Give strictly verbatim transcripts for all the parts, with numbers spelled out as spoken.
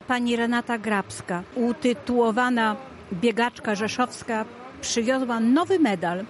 pani Renata Grabska, utytułowana biegaczka rzeszowska, przywiozła nowy medal.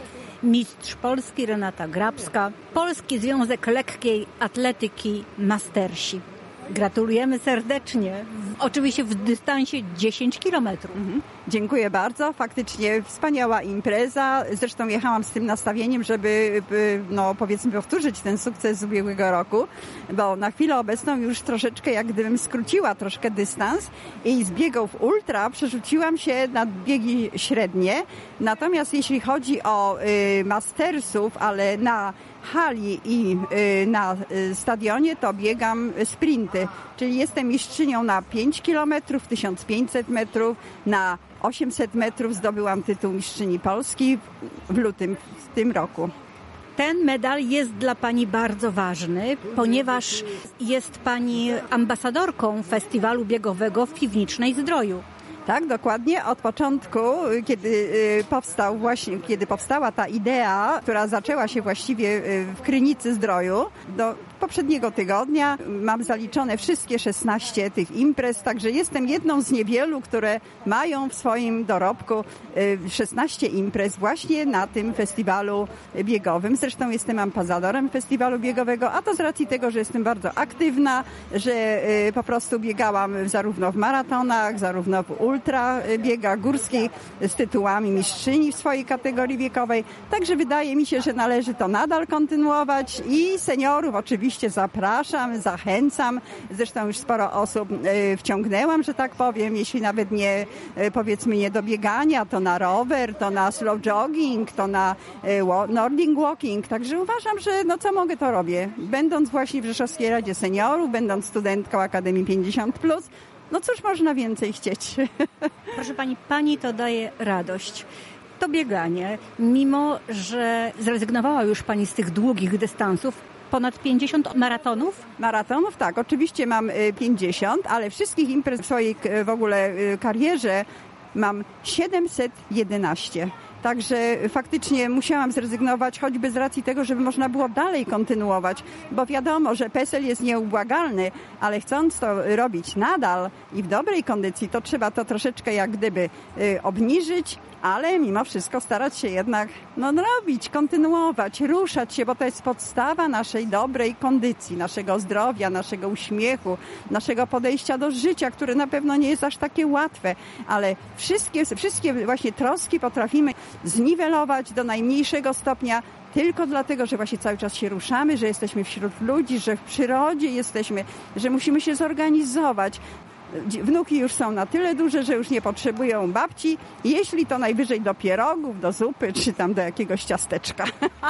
Mistrz Polski Renata Grabska, Polski Związek Lekkiej Atletyki Mastersi. Gratulujemy serdecznie. Oczywiście w dystansie dziesięć kilometrów. Mhm. Dziękuję bardzo. Faktycznie wspaniała impreza. Zresztą jechałam z tym nastawieniem, żeby no, powiedzmy powtórzyć ten sukces z ubiegłego roku, bo na chwilę obecną już troszeczkę jak gdybym skróciła troszkę dystans i z biegów ultra przerzuciłam się na biegi średnie. Natomiast jeśli chodzi o y, mastersów, ale na hali i y, na y, stadionie, to biegam sprinty, czyli jestem mistrzynią na pięć kilometrów, tysiąc pięćset metrów, na osiemset metrów zdobyłam tytuł mistrzyni Polski w lutym w tym roku. Ten medal jest dla pani bardzo ważny, ponieważ jest pani ambasadorką festiwalu biegowego w Piwnicznej Zdroju. Tak, dokładnie. Od początku, kiedy powstał właśnie, kiedy powstała ta idea, która zaczęła się właściwie w Krynicy Zdroju, do poprzedniego tygodnia mam zaliczone wszystkie szesnaście tych imprez, także jestem jedną z niewielu, które mają w swoim dorobku szesnaście imprez właśnie na tym festiwalu biegowym. Zresztą jestem ambasadorem festiwalu biegowego, a to z racji tego, że jestem bardzo aktywna, że po prostu biegałam zarówno w maratonach, zarówno w ultra biegach górskich z tytułami mistrzyni w swojej kategorii wiekowej. Także wydaje mi się, że należy to nadal kontynuować i seniorów oczywiście zapraszam, zachęcam. Zresztą już sporo osób wciągnęłam, że tak powiem, jeśli nawet nie, powiedzmy, nie do biegania, to na rower, to na slow jogging, to na Nordic walking. Także uważam, że no co mogę, to robię. Będąc właśnie w Rzeszowskiej Radzie Seniorów, będąc studentką Akademii pięćdziesiąt plus, no cóż można więcej chcieć. Proszę pani, pani to daje radość. To bieganie, mimo że zrezygnowała już pani z tych długich dystansów, ponad pięćdziesiąt maratonów? Maratonów, tak. Oczywiście mam pięćdziesiąt, ale wszystkich imprez w swojej w ogóle karierze mam siedemset jedenaście. Także faktycznie musiałam zrezygnować, choćby z racji tego, żeby można było dalej kontynuować, bo wiadomo, że PESEL jest nieubłagalny, ale chcąc to robić nadal i w dobrej kondycji, to trzeba to troszeczkę jak gdyby y, obniżyć, ale mimo wszystko starać się jednak no, robić, kontynuować, ruszać się, bo to jest podstawa naszej dobrej kondycji, naszego zdrowia, naszego uśmiechu, naszego podejścia do życia, które na pewno nie jest aż takie łatwe, ale wszystkie, wszystkie właśnie troski potrafimy zniwelować do najmniejszego stopnia tylko dlatego, że właśnie cały czas się ruszamy, że jesteśmy wśród ludzi, że w przyrodzie jesteśmy, że musimy się zorganizować. Wnuki już są na tyle duże, że już nie potrzebują babci, jeśli to najwyżej do pierogów, do zupy, czy tam do jakiegoś ciasteczka.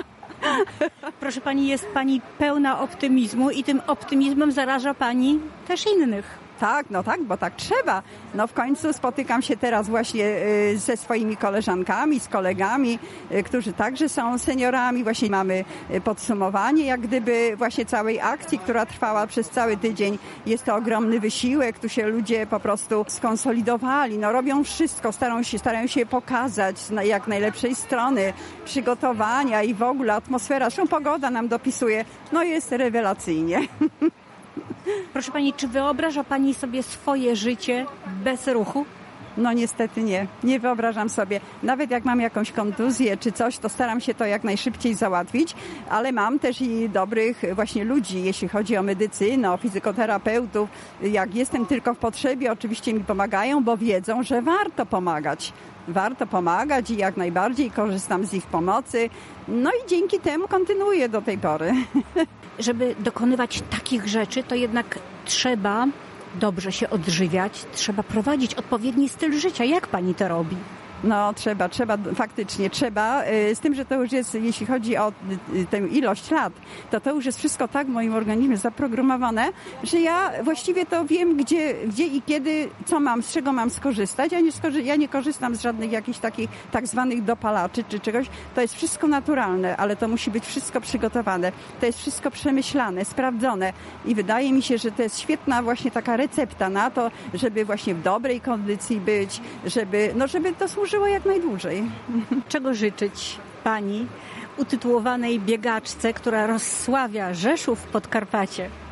Proszę pani, jest pani pełna optymizmu i tym optymizmem zaraża pani też innych. Tak, no tak, bo tak trzeba. No w końcu spotykam się teraz właśnie ze swoimi koleżankami, z kolegami, którzy także są seniorami. Właśnie mamy podsumowanie jak gdyby właśnie całej akcji, która trwała przez cały tydzień. Jest to ogromny wysiłek, tu się ludzie po prostu skonsolidowali, no robią wszystko, starają się, starają się pokazać z jak najlepszej strony przygotowania i w ogóle atmosfera. Zresztą pogoda nam dopisuje, no jest rewelacyjnie. Proszę pani, czy wyobraża pani sobie swoje życie bez ruchu? No niestety nie. Nie wyobrażam sobie. Nawet jak mam jakąś kontuzję czy coś, to staram się to jak najszybciej załatwić, ale mam też i dobrych właśnie ludzi, jeśli chodzi o medycynę, o fizjoterapeutów. Jak jestem tylko w potrzebie, oczywiście mi pomagają, bo wiedzą, że warto pomagać. Warto pomagać i jak najbardziej korzystam z ich pomocy. No i dzięki temu kontynuuję do tej pory. Żeby dokonywać takich rzeczy, to jednak trzeba dobrze się odżywiać, trzeba prowadzić odpowiedni styl życia. Jak pani to robi? No trzeba, trzeba, faktycznie trzeba, z tym, że to już jest, jeśli chodzi o tę ilość lat, to to już jest wszystko tak w moim organizmie zaprogramowane, że ja właściwie to wiem, gdzie, gdzie i kiedy, co mam, z czego mam skorzystać. Ja nie, skorzy- ja nie korzystam z żadnych jakichś takich tak zwanych dopalaczy czy czegoś. To jest wszystko naturalne, ale to musi być wszystko przygotowane. To jest wszystko przemyślane, sprawdzone i wydaje mi się, że to jest świetna właśnie taka recepta na to, żeby właśnie w dobrej kondycji być, żeby, no żeby to służyło jak najdłużej. Czego życzyć pani utytułowanej biegaczce, która rozsławia Rzeszów w Podkarpacie?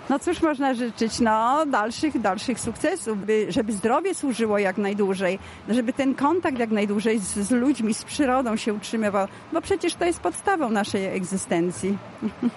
No cóż można życzyć? No dalszych, dalszych sukcesów, by, żeby zdrowie służyło jak najdłużej, żeby ten kontakt jak najdłużej z, z ludźmi, z przyrodą się utrzymywał, bo przecież to jest podstawą naszej egzystencji.